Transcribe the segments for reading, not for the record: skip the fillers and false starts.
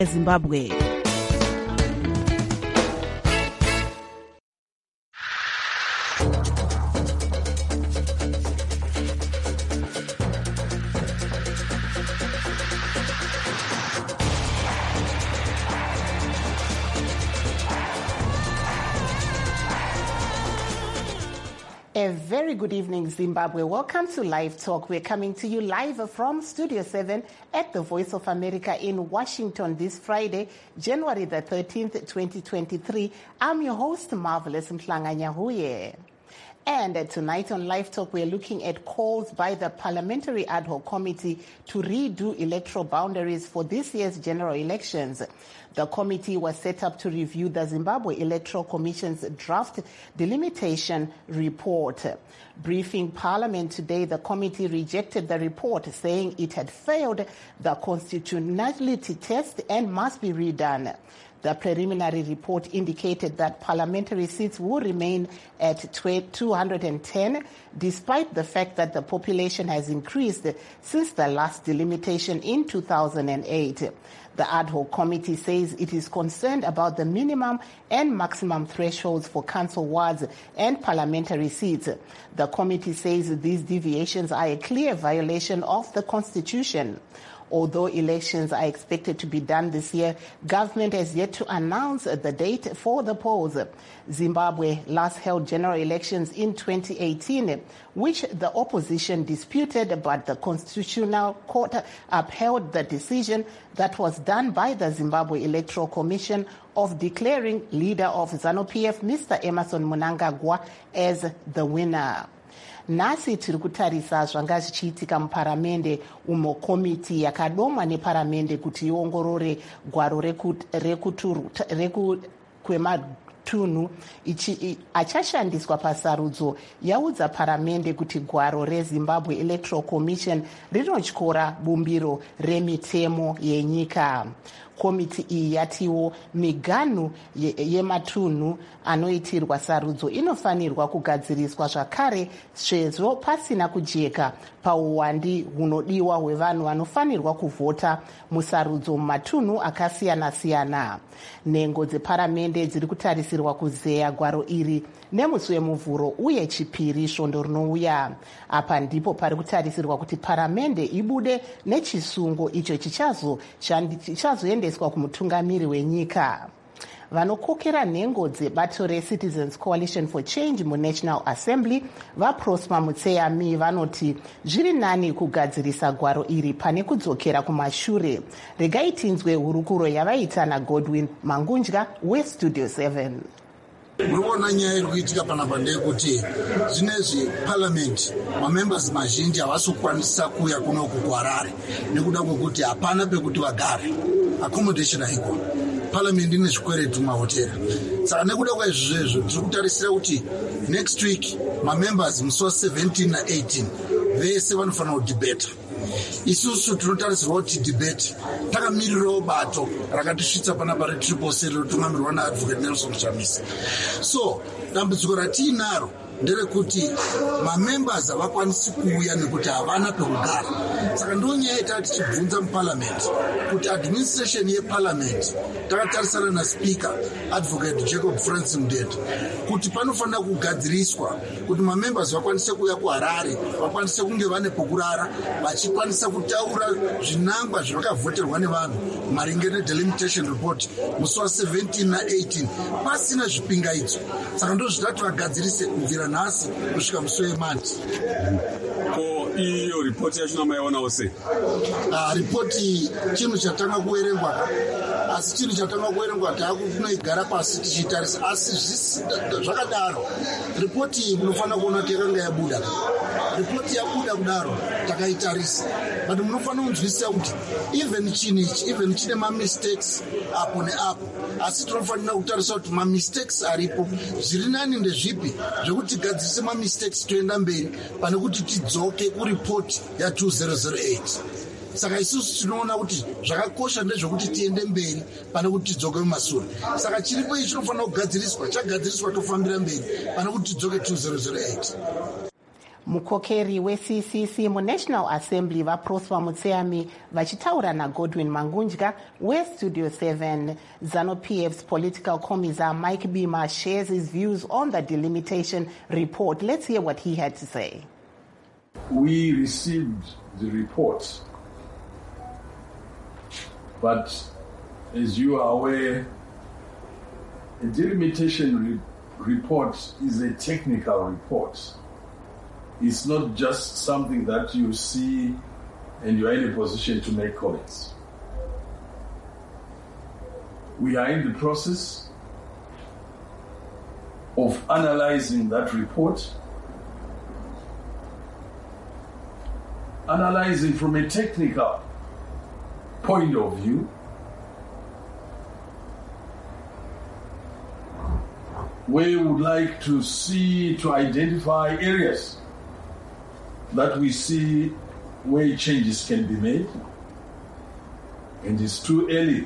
Zimbabwe. A very good evening, Zimbabwe. Welcome to Live Talk. We're coming to you live from Studio 7 at the Voice of America in Washington this Friday, January the 13th, 2023. I'm your host, Marvelous Mhlanganyahuye. And tonight on Live Talk, we're looking at calls by the Parliamentary Ad Hoc Committee to redo electoral boundaries for this year's general elections. The committee was set up to review the Zimbabwe Electoral Commission's draft delimitation report. Briefing Parliament today, the committee rejected the report, saying it had failed the constitutionality test and must be redone. The preliminary report indicated that parliamentary seats will remain at 210, despite the fact that the population has increased since the last delimitation in 2008. The ad hoc committee says it is concerned about the minimum and maximum thresholds for council wards and parliamentary seats. The committee says these deviations are a clear violation of the Constitution. Although elections are expected to be done this year, government has yet to announce the date for the polls. Zimbabwe last held general elections in 2018, which the opposition disputed, but the Constitutional Court upheld the decision that was done by the Zimbabwe Electoral Commission of declaring leader of ZANU-PF, Mr. Emmerson Mnangagwa, as the winner. Nasi tiri kutarisa zvanga zvichiitika muparamende umo komiti yakadomwa neparamende kuti iongorore gwaro kwematunhu achashandiswa pasarudzo yaudza paramende kuti gwaro reZimbabwe Electoral Commission rinotyora bumbiro remitemo yenyika. Komiti iyi yatiwo miganhu yematunhu anoitirwa sarudzo inofanirwa kugadziriswa zvakare sezvo pasina kujeka pauwandi hunodiwa hwevanhu vanofanirwa kuvhota musarudzo mumatunhu akasiyana-siyana. Nhengo dzeparamende dziri kutarisirwa kuzeya gwaro iri nemusi wemuvhuro uye chipiri svondo rinouya. Apa ndipo pari kutarisirwa kuti paramende ibude nechisungo icho chichazoendeswa kumutungamiri wenyika. Vanokokera nhengo dzebato reCitizens Coalition for Change muNational Assembly vaProsper Mutseyami vanoti zviri nani kugadzirisa gwaro iri pane kudzokera kumashure. Regai tinzwe hurukuro yavaita naGodwin Mangunja weStudio 7. Murikuona nyaya iri kuitika panapa ndeyekuti zvinezvi parliament mamembers mazhinji havasi kukwanisa kuuya kuno kuHarare nekuda kwekuti hapana pekuti vagare, accommodation haiko. Parliament ine zvikweretu mahotera. Saka nekuda kwaizvozvo tiri kutarisira kuti next week mamembers musi wa17 na18 vese vanofanira kudhibeta. Isusu tinotarisirwa kuti debate takamirirawo bato rakatisvitsa panapa reCCC rinotungamirwa naAdvocate Nelson Chamisa. So dambudziko ratiinaro nderekuti mamembers havakwanisi kuuya nekuti havana pekugara. Saka ndiyo nyaya yatava tichibvunza muparliament kuti administration yeparliament takatarisana naSpeaker Advocate Jacob Francis Mudende kuti panofanira kugadziriswa kuti mamembers vakwanise kuuya kuHarare, vakwanise kunge vane pokurara, vachikwanisa kutaura zvinangwa zvakavhoterwa nevanhu maringe nedelimitation report musi wa17 na18 pasina zvipingaidzo. Saka ndozvitatu vagadzirise kubvira nhasi kusvika musi weMonday. Iyo ripoti yacho maiona ose. Ripoti chinhu chatanga kuverengwa, asi chinhu chatanga kuverengwa taakunoigara pasi tichitarisa, asi zvakadaro ripoti iyi munofanira kuona kuti yakanga yabuda. Ripoti yabuda kudaro takaitarisa, but munofanira kunzwisisa kuti even chinichi, even chine mamistakes apo neapo, asi tinofanira kutarisa kuti mamistakes aripo zviri nani ndezvipi zvekuti tigadzirise mamistakes toenda mberi pane kuti tidzoke kuripoti ya2008. Saka isusu tinoona kuti zvakakosha ndezvekuti tiende mberi pane kuti tidzoke mumashure. Saka chiripo ichi chinofanira kugadziriswa, chagadziriswa tofambira mberi pane kuti tidzoke 2008. Mukokeri we-CCC mu-National Assembly vaProsper Mutseami vachitaura naGodwin Mangunjka weStudio 7. ZANU-PF's political commissar Mike Bima shares his views on the delimitation report. Let's hear what he had to say. We received the report, but as you are aware, a delimitation report is a technical report. It's not just something that you see and you are in a position to make comments. We are in the process of analyzing that report, analyzing from a technical point of view, we would like to identify areas that we see where changes can be made, and it's too early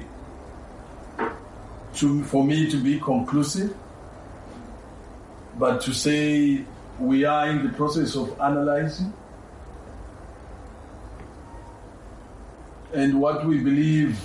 for me to be conclusive, but to say we are in the process of analyzing, and what we believe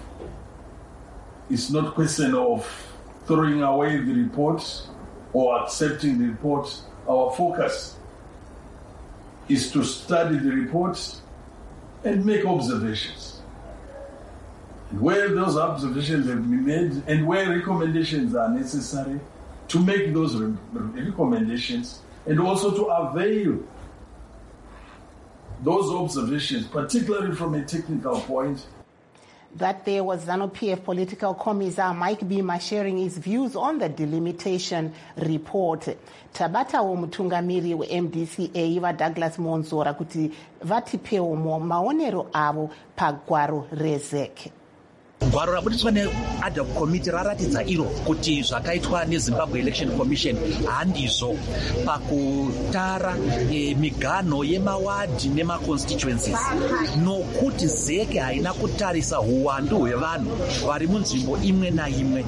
is not a question of throwing away the report or accepting the report. Our focus is to study the report and make observations. And where those observations have been made and where recommendations are necessary, to make those recommendations and also to avail those observations, particularly from a technical point. That there was ZANU-PF political commissar Mike Bima sharing his views on the delimitation report. Tabata mutungamiri we-MDCA vaDouglas Monzora kuti vatipewo maonero avo pagwaro rezek. Gwaro rabudiswa neAdhoc Committee raratidza iro kuti zvakaitwa neZimbabwe Election Commission handizvo pakutara migano yemawadhi nemaconstituencies, nokuti ZEC haina kutarisa huwandu hwevanhu vari munzvimbo imwe naimwe,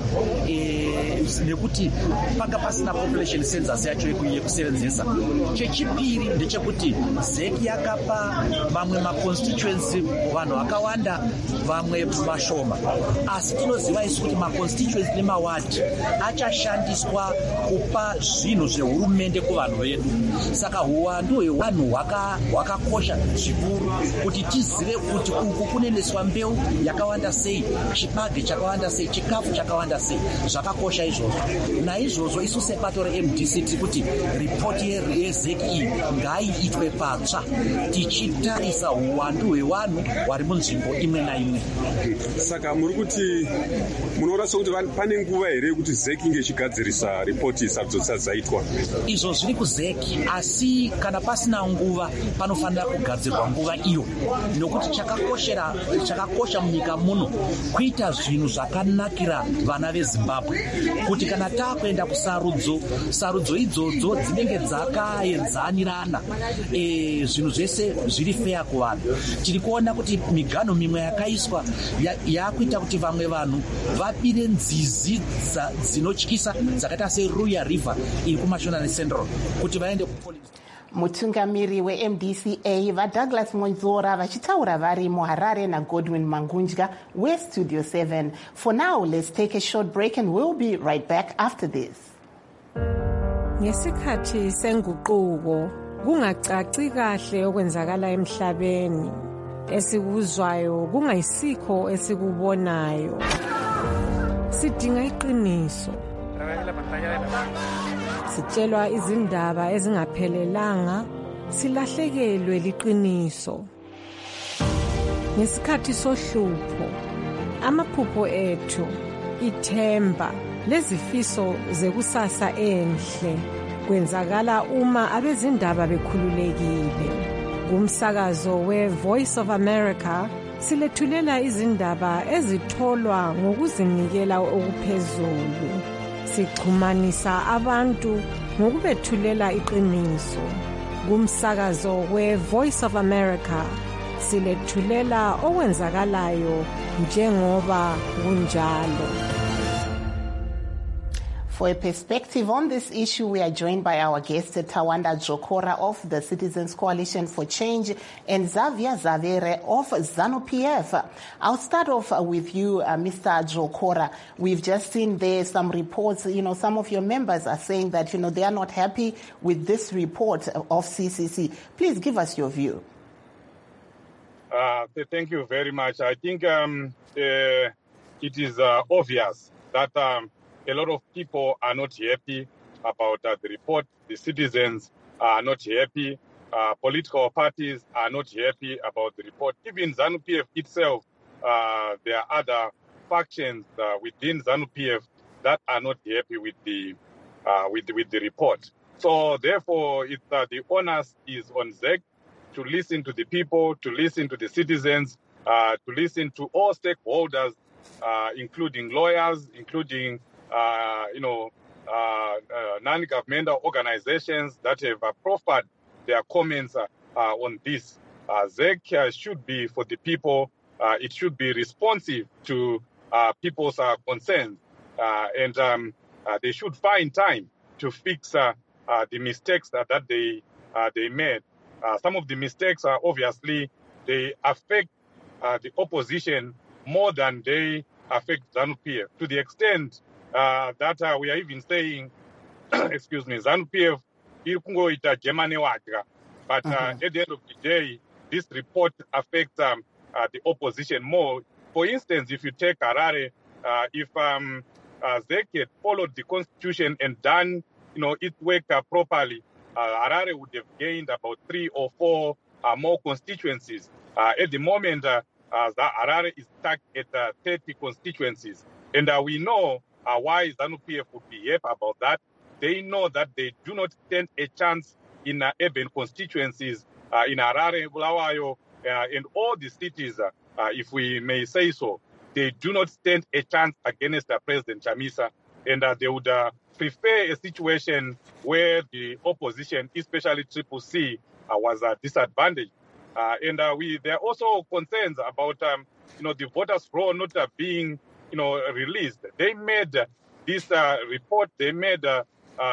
nekuti panga pasina population census yacho yekusevenzesa. Chechipiri ndechekuti ZEC yakapa vamwe maconstituency vanhu vakawanda, vamwe mashoma. Asi tinoziva isu kuti maconstituency nemawadhi achashandiswa kupa zvinhu zvehurumende kuvanhu vedu. Saka huwandu hwevanhu hwakakosha zvikuru kuti tizive kuti uku kuneneswa mbeu yakawanda sei, chipage chakawanda sei, chikafu chakawanda sei. Zvakakosha izvozvo. Naizvozvo isu sebato reMDC tiri kuti ripoti yeZEC ngaiitwe patsva, tichitarisa huwandu hwevanhu vari munzvimbo imwe naimwe. Saka muri kuti munoona sokuti pane nguva here kuti ZEC inge ichigadzirisa ripoti sadzo dzaitwa? Izvo zviri kuZEC, asi kana pasina nguva panofanira kugadzirwa nguva iyo, nokuti chakakosha munyika muno kuita zvinhu zvakanakira vana veZimbabwe, kuti kana takuenda kusarudzo idzodzo dzinenge dzakaenzanirana, zvinhu zvese zviri fair kuvanhu. Tiri kuona kuti migano mimwe yakaiswa yakuita kuti vamwe vanhu vapire nzizi dzinotyisa dzakaita seRuya River iri kuMashona Central kuti vaende kupolisi. Mutungamiri weMDCA vaDouglas Monzora vachitaura vari muHarare naGodwin Mangunjka weStudio 7. For now, let's take a short break and we'll be right back after this. Ngesikhathi senguquko kungacaci kahle okwenzakala emhlabeni, esikuzwayo kungayisikho esikubonayo. Sidinga iqiniso. Sitshelwa izindaba ezingaphelelanga, silahlekelwe liqiniso. Ngesikhathi sohlupho, amaphupho ethu, ithemba lezifiso zekusasa enhle kwenzakala uma abezindaba bekhululekile. Kumsakazo we-Voice of America silethulela izindaba ezitholwa ngokuzinikela okuphezulu. Sixhumanisa abantu ngokubethulela iqiniso. Kumsakazo we-Voice of America silethulela okwenzakalayo njengoba kunjalo. For a perspective on this issue, we are joined by our guest, Tawanda Jokora of the Citizens Coalition for Change and Xavier Zavere of ZANU-PF. I'll start off with you, Mr. Jokora. We've just seen there some reports, some of your members are saying that, they are not happy with this report of CCC. Please give us your view. Thank you very much. I think it is obvious that a lot of people are not happy about the report. The citizens are not happy. Political parties are not happy about the report. Even ZANU-PF itself, there are other factions within ZANU-PF that are not happy with the report. So therefore, the onus is on ZEC to listen to the people, to listen to the citizens, to listen to all stakeholders, including lawyers, including non-governmental organizations that have proffered their comments on this. ZEC should be for the people. It should be responsive to people's concerns, and they should find time to fix the mistakes that they made. Some of the mistakes are obviously they affect the opposition more than they affect ZANU-PF, to the extent that we are even saying, excuse me, ZANU-PF ita Germany wadga. But at the end of the day, this report affects the opposition more. For instance, if you take Harare, if ZEC had followed the constitution and done its work properly, Harare would have gained about 3 or 4 more constituencies. At the moment, Harare is stuck at 30 constituencies. And we know why ZANU-PF would be happy about that. They know that they do not stand a chance in urban constituencies, in Harare, Bulawayo, and all the cities, if we may say so. They do not stand a chance against President Chamisa. And they would prefer a situation where the opposition, especially Triple C, was disadvantaged. And there are also concerns about the voters' roll not being released. They made this report. They made the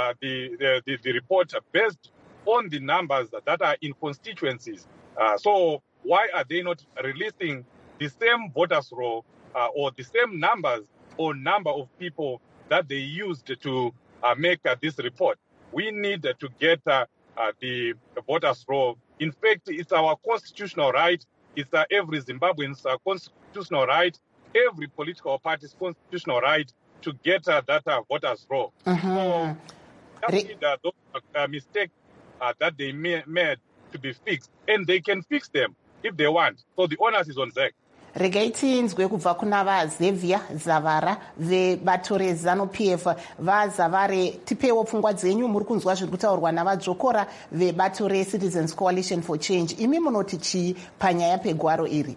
report based on the numbers that are in constituencies. So why are they not releasing the same voters' roll or the same numbers or number of people that they used to make this report? We need to get the voters' roll. In fact, it's our constitutional right. It's every Zimbabwean's constitutional right, every political party's constitutional right to get that voters' roll. So that is those mistakes that they made to be fixed, and they can fix them if they want. So the onus is on ZEC. Regai tinzwe kubva kuna vaXavier Zavara vebato reZANU-PF. vaZavare, tipewo pfungwa dzenyu. Muri kunzwa zviri kutaurwa navaJokora vebato reCitizens Coalition for Change. Imi munoti chii panyaya pegwaro iri?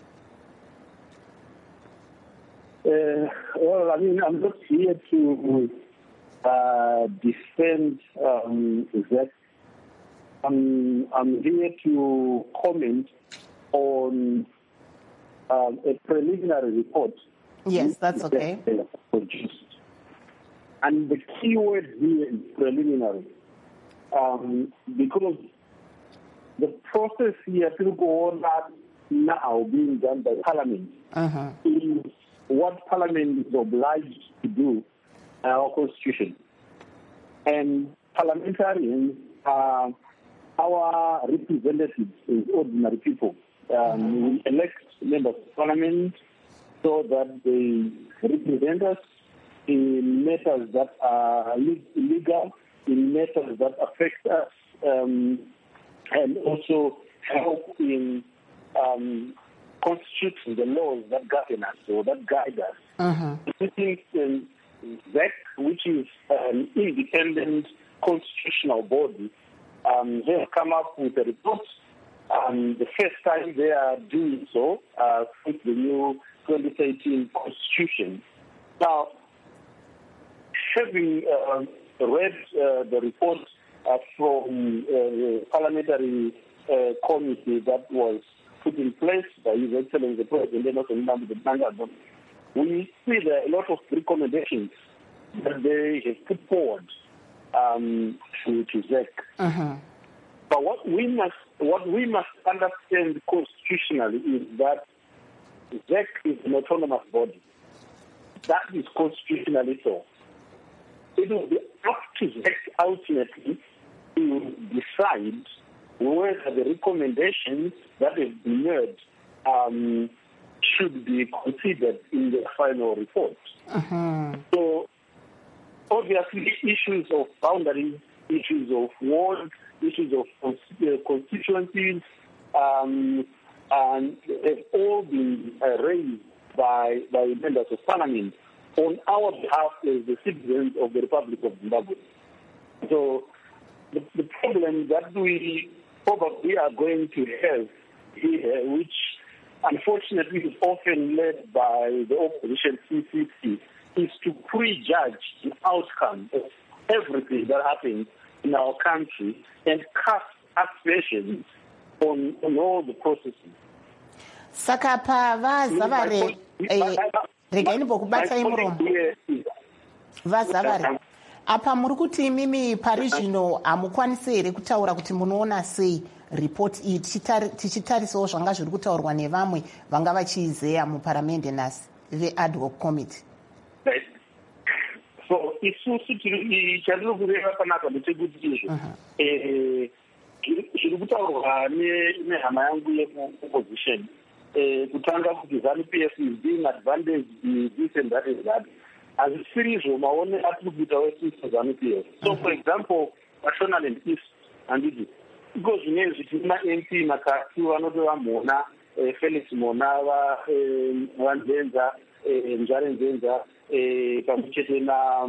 Well, I mean, I'm not here to defend that. I'm here to comment on a preliminary report. Yes, that's okay. Produced. And the key word here is preliminary. Because the process here to go on now being done by Parliament is what Parliament is obliged to do in our Constitution. And parliamentarians are our representatives as ordinary people. We elect members of Parliament so that they represent us in matters that are legal, in matters that affect us, and also help in constituting the laws that govern us or that guide us. I think ZEC, which is an independent constitutional body, have come up with a report. The first time they are doing so with the new 2013 Constitution. Now, having read the report from the parliamentary committee that was put in place by His Excellency the President, we see there are a lot of recommendations that they have put forward to ZEC. But what we must understand constitutionally is that ZEC is an autonomous body. That is constitutionally so. It will be up to ZEC ultimately to decide whether the recommendations that have been made should be considered in the final report. So, obviously, issues of boundaries, issues of wards, issues of constituencies, and have all been raised by members of parliament on our behalf as the citizens of the Republic of Zimbabwe. So the problem that we probably are going to have here, which unfortunately is often led by the opposition CCC, is to prejudge the outcome of everything that happens in our country and cast aspersions on all the processes. Saka vazavare regai bokubatsai muromo vazavare apa muri kuti imimi pari zvino hamukwanisi here kutaura kuti munoona sei report iyi tichitarisawo zvanga zviri kutaurwa nevamwe vanga vachiizeya muparamende nhasi vead hoc committee? So isusu chandiri kureva panapa ndechekuti izvo zviri kutaurwa nehama yangu yeopposition kutanga kuti ZANU-PF is being advantaged in this and that and that. Hazvisiri izvo maone atiri kuita wesisi ZANU-PF. So for example, National and East handiti iko zvinezvi tine ma-MP makati vanotova mona Felix Mona vanzenza Njare Nzenza pamwe chete na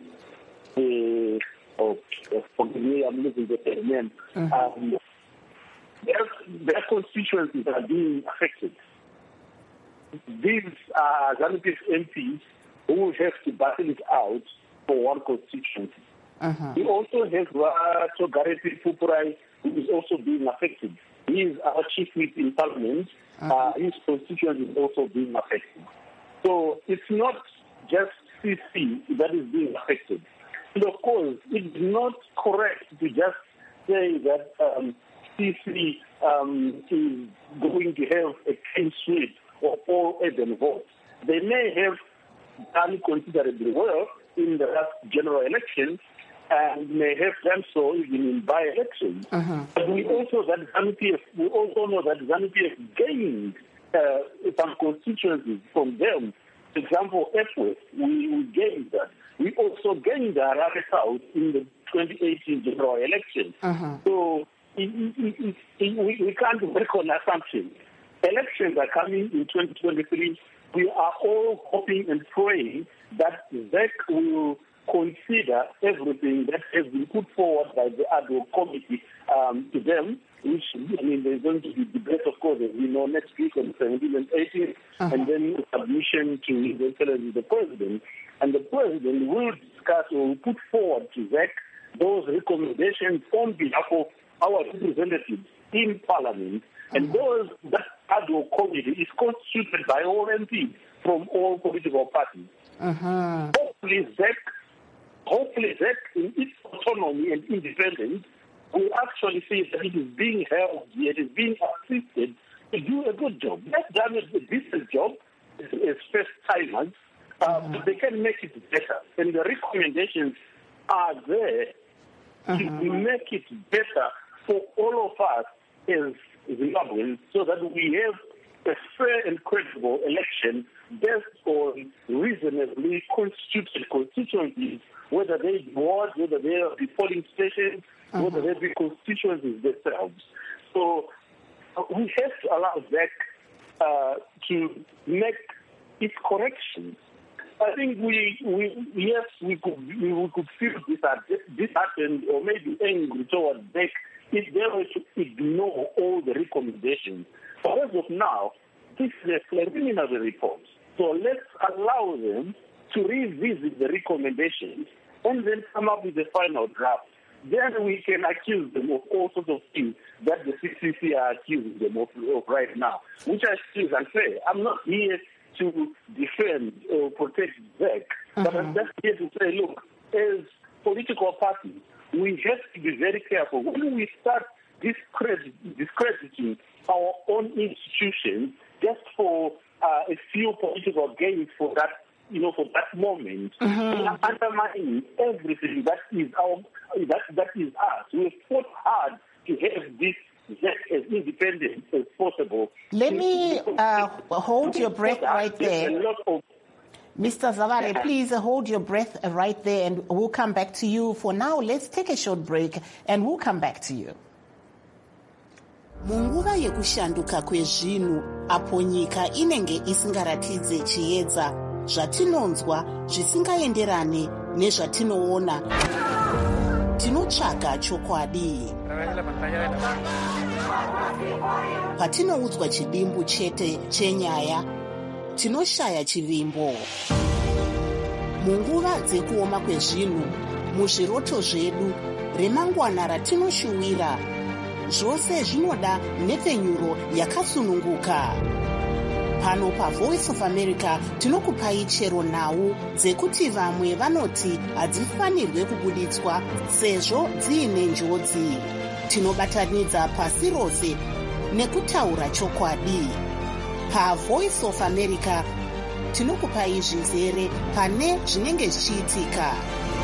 forgive me, I'm losing the name. Their constituencies are being affected. These are ZANU-PF MPs who have to battle it out for one constituency. We also have Togarepi Pupurai, who is also being affected. He is our chief whip in parliament. His constituency is also being affected. So it's not just CC that is being affected. And of course, it's not correct to just say that CC is going to have a clean sweep of all urban votes. They may have done considerably well in the last general elections and may have done so even in by-elections. But we also know that ZANU-PF gained some constituencies from them. For example, Epworth, we gained that. We also gained the Harare South in the 2018 general election. So we can't work on assumptions. Elections are coming in 2023. We are all hoping and praying that ZEC will consider everything that has been put forward by the ad hoc committee to them, which, there's going to be debate, of course, as we know, next week on the 17th and 18th, and then submission to the President. And the President will discuss or will put forward to ZEC those recommendations on behalf of our representatives in Parliament. And that ad hoc committee is constituted by all MPs from all political parties. Hopefully ZEC, in its autonomy and independence, will actually see that it is being held, it is being assisted to do a good job. They've done a decent job as first-timers, but they can make it better. And the recommendations are there to make it better for all of us as Zimbabweans, so that we have a fair and credible election based on reasonably constituted constituencies, whether they be wards, whether they be polling stations, whether they be constituencies themselves. So we have to allow ZEC to make its corrections. I think we could feel disheartened or maybe angry towards ZEC if they were to ignore all the recommendations. But as of now, this is a preliminary report. So let's allow them to revisit the recommendations and then come up with the final draft. Then we can accuse them of all sorts of things that the CCC are accusing them of right now, which I think is unfair. I'm not here to defend or protect ZEC. But I'm just here to say, look, as political parties, we have to be very careful. When we start discrediting our own institutions just for a few political gains for that, for that moment, we are undermining everything that is that is us. We have fought hard to have this as independent as possible. Let me hold your breath right there. Mr. Zavare, please hold your breath right there and we'll come back to you. For now, let's take a short break and we'll come back to you. Munguva yekushanduka kwezvinhu apo nyika inenge isingaratidze chiedza zvatinonzwa zvisingaenderane nezvatinoona tinotsvaga chokwadi. Patinoudzwa chidimbu chete chenyaya tinoshaya chivimbo. Munguva dzekuoma kwezvinhu muzviroto zvedu remangwana ratinoshuwira zvose zvinoda nhepfenyuro yakasununguka. Pano paVoice of America tinokupai chero nhau dzekuti vamwe vanoti hadzifanirwe kubuditswa sezvo dziine njodzi. Tinobatanidza pasi rose nekutaura chokwadi. PaVoice of America tinokupai zvizere pane zvinenge zvichiitika.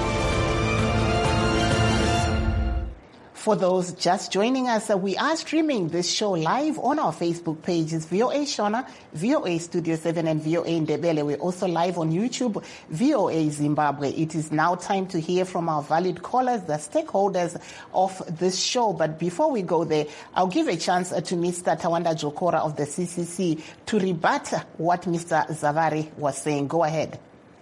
For those just joining us, we are streaming this show live on our Facebook pages, VOA Shona, VOA Studio 7, and VOA Ndebele. We're also live on YouTube, VOA Zimbabwe. It is now time to hear from our valued callers, the stakeholders of this show. But before we go there, I'll give a chance to Mr. Tawanda Jokora of the CCC to rebut what Mr. Zavare was saying. Go ahead.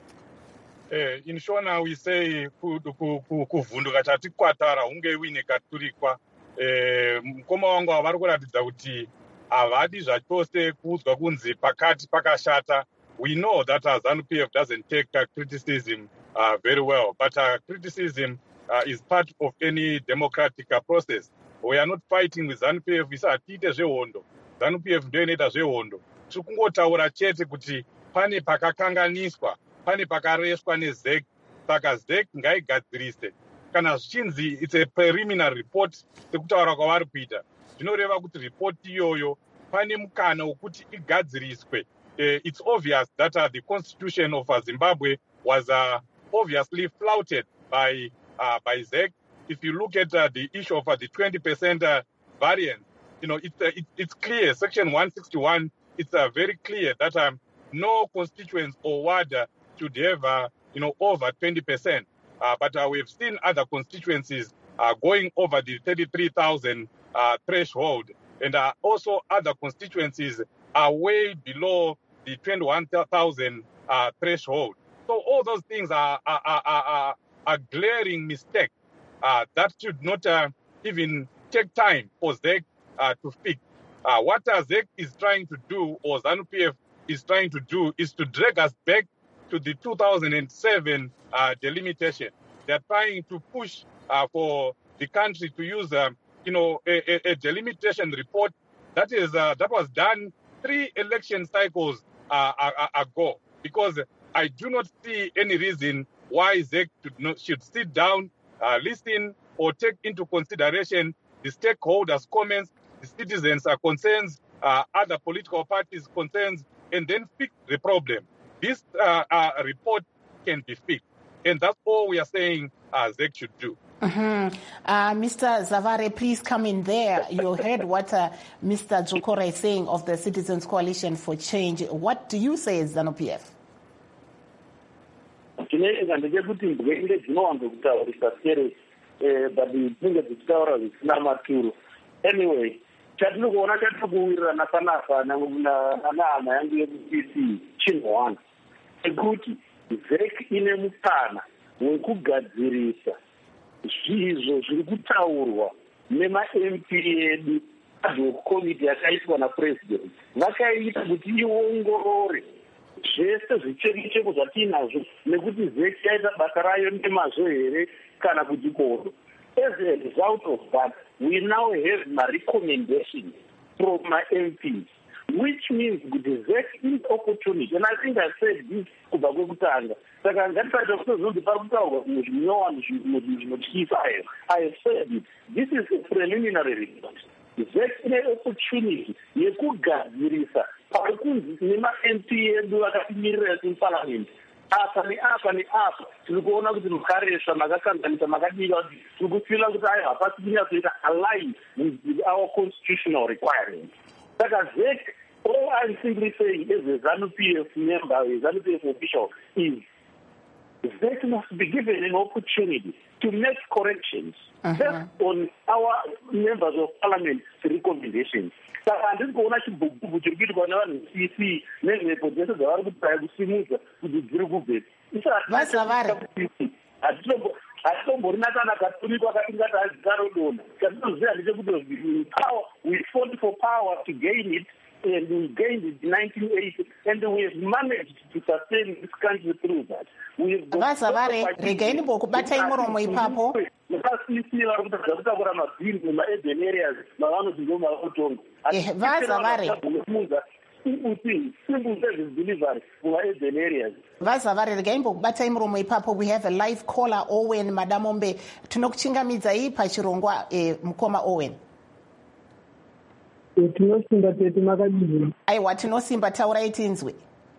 In Shona, we say kuvhunduka chatikwatara hunge wine katurikwa. Mukoma wangu havari kuratidza kuti havadi zvachose kuudzwa kunzi pakati pakashata. We know that ZANU-PF doesn't take criticism very well, but criticism is part of any democratic process. We are not fighting with ZANU-PF, isa hatiite zvehondo. ZANU-PF ndio inoita zvehondo. Tiri kungotaura chete kuti pane pakakanganiswa, pane pakareswa neZEC, saka ZEC ngaigadzirise. Kana zvichinzi it's a preliminary report sekutaura kwavari kuita, zvinoreva kuti report iyoyo pane mukana wekuti igadziriswe. It's obvious that the constitution of Zimbabwe was obviously flouted by ZEC. If you look at the issue of the 20% variance, it's clear. Section 161, it's very clear that no constituents or ward should have, over 20%. But we've seen other constituencies going over the 33,000 threshold, and also other constituencies are way below the 21,000 threshold. So all those things are glaring mistakes that should not even take time for ZEC to fix. What ZEC is trying to do, or ZANU-PF is trying to do, is to drag us back to the 2007 delimitation. They're trying to push for the country to use, a delimitation report that was done 3 election cycles ago. Because I do not see any reason why ZEC should sit down, listen, or take into consideration the stakeholders' comments, the citizens' concerns, other political parties' concerns, and then fix the problem. This report can be fixed. And that's all we are saying ZEC should do. Mr. Zavare, please come in there. You heard what Mr. Jokora is saying of the Citizens Coalition for Change. What do you say as ZANU-PF? Anyway, chatinokuona chatikuwirira nakanaka nahama yangu yeku-PC chinhwana ekuti ZEC ine mukana wekugadzirisa zvizvo zviri kutaurwa nema-MP edu adhoc committee yakaitwa napresident. Vakaita kuti iongorore zvese zvicheko zvatiinazvo nekuti ZEC yaita basa rayo nemazvo here kana kuti kodo. As a result of that, we now have my recommendations from my MPs. which means there is opportunity. And I think I said this kubva kwekutanga. Saka ngatisaita kutozonzi pari kutaurwa zvinyowa zvinotyisayo. I have said it. This is a preliminary report. There is an opportunity yekugadzirisa pari kunzi nema-MP edu vakatimirira kuparliament. Apa neapa tiri kuona kuti mukaresva makakanganisa makadika kuti tiri kufila kuti aiwa hapasi kunyatsoita align with our constitutional requirements. Saka ZEC, all I'm simply saying as a ZANU-PF member, a ZANU-PF official, is ZEC must be given an opportunity to make corrections based on our members of parliament recommendations. Saka handisi kuona chibhubhubhu chiri kuitwa nevanhu CC nezvepo dzese dzavari kutaya kusimudza kuti dziri kubvesa. Hatitomborina kana katunikwa katingati azikarodona. Katinoziva ndechekuti power, we fought for power to gain it, and we gained it in 1980, and we have managed to sustain this country through that. Vazavare, regaini bokubata imuromo ipapo. Vakasisi vari kutadza kutakura mabhiri muma-urban areas mavanoti ndo mavakutonga. Vazavare. Simple service delivery muma-urban areas. Vazavare, regaini bokubata imuromo ipapo. We have a live caller, Owen Madamombe. Tinokuchingamidzai pachirongwa mukoma Owen. Tinosimba tete makadini. Aiwa, tinosimba, taurai tinzwe.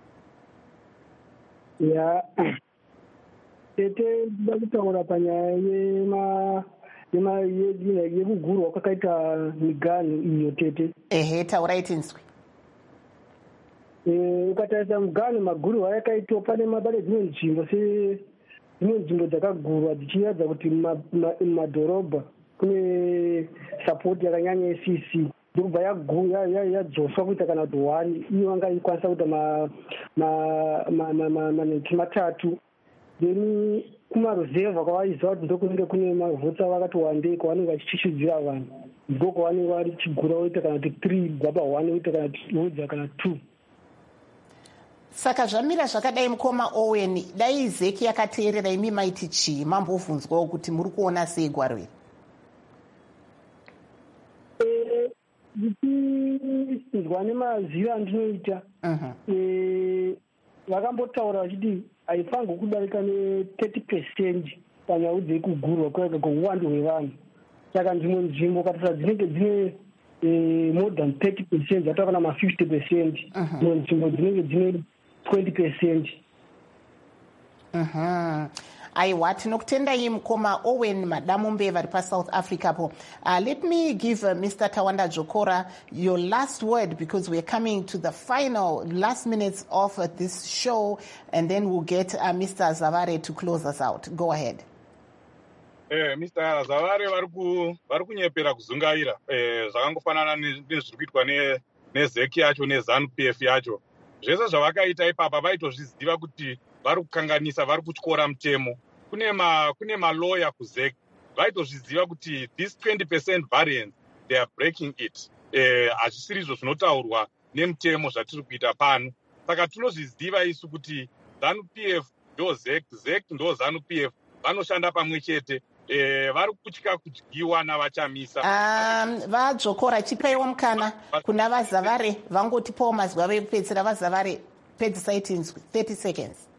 Ya. Tete ndakutaura panyaya yekugurwa kwakaita miganhu iyo tete. Ehe, taurai tinzwe. Ukatarisa miganhu magurwa yakaitwa pane dzimwe nzvimbo dzakagurwa dzichiratidza kuti mumadhorobha kune sapoti yakanyanya yeCC. Ndokubva yadzoswa kuita kana kuti 1 iyo anga ikwanisa kuita maneti matatu. Then kumaruzevha kwavaiziva kuti ndokunenge kune mavhotsa vakati wandei kwavanenge vachichishudzira vanhu. Ndiko kwavanenge vachigura voita kana kuti 3 bvapa 1 voita kana kuti kana 2. Saka zvamira zvakadai mukoma Owen, dai ZEC yakateerera imi maiti chii? Mambovhunzwawo kuti muri kuona sei gwaro iri? Ndichizwa nemaziro andinoita vakambotaura vachiti haifanirwi kudarika ne30% panyaya dzekugurwa kweuwandu hwevanhu. Saka nzvimbo katarisa dzinenge dzine more than 30%, dzatava kana ma50%, nzvimbo dzinenge dzine 20%. Aiwa, tinokutendai mukoma Owen Madamombe vari paSouth Africa po. Let me give Mr. Tawanda Jokora your last word, because we're coming to the final last minutes of this show, and then we'll get Mr. Zavare to close us out. Go ahead. Mr. Zavare vari kunyepera kuzungaira zvakangofanana nezviri kuitwa neZEC yacho neZANU-PF yacho. Zvese zvavakaita ipapa vaitozviziva kuti vari kukanganisa, vari kutyora mutemo. Kune maloya kuZEC vaitozviziva kuti this 20% variance they are breaking it. Hazvisiri izvo zvinotaurwa nemutemo zvatiri kuita pano. Saka tinozviziva isu kuti ZANU-PF ndo ZEC, ZEC ndo ZANU-PF, vanoshanda pamwe chete. Vari kutya kudyiwa navachamisa. Vadzokora chipaiwa mukana kuna vaZavare vangotipawo mazwi avo ekupedzisira. vaZavare, pedzisai tinzwi 30 seconds.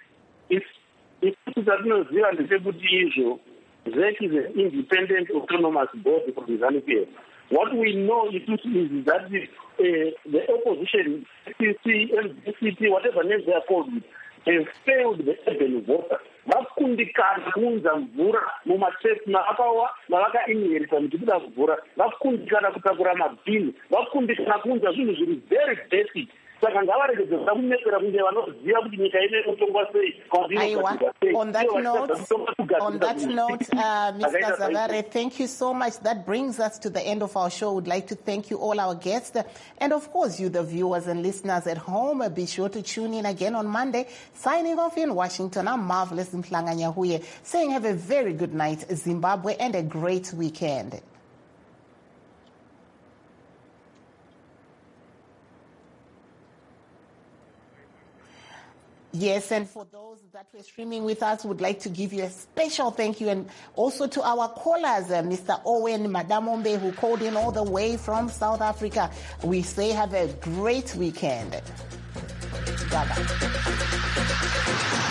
Zvatinoziva ndechekuti izvo ZEC is an independent autonomous body from ZANU-PF. What we know is that the opposition, CC, MCT, whatever names they are called, have failed the urban voters. Vakundikana kuunza mvura mumatepi navakainherita muchikuda mvura. Vakundikana kutakura mabhini. Vakundikana kuunza zvinhu zviri very basic. Saka ngavaregedze kuda kunetsera kunge vanoziva kuti nyika ine inotongwa sei. On that note, Mr. Zavare, thank you so much. That brings us to the end of our show. We'd like to thank you all our guests. And of course, you, the viewers and listeners at home, be sure to tune in again on Monday. Signing off in Washington, I'm Marvelous Mhlanga Nyahuye, saying have a very good night, Zimbabwe, and a great weekend. Yes, and for those that were streaming with us, would like to give you a special thank you, and also to our callers, Mr. Owen Madamombe, who called in all the way from South Africa. We say have a great weekend. Bye-bye.